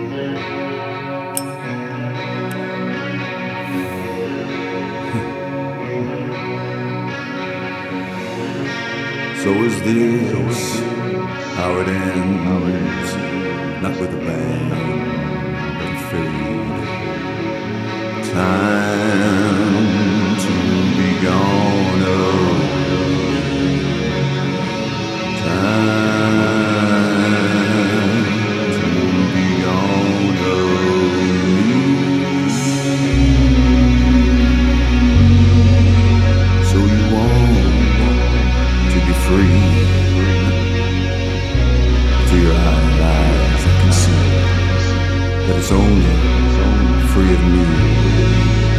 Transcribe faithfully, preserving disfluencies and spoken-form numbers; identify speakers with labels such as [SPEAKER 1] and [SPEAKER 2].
[SPEAKER 1] So is this how it ends? Not with a bang, but a fade. Time to be gone. Oh, time to be gone. Oh, so you want to be free. Through your eyes I can see that it's only free of me.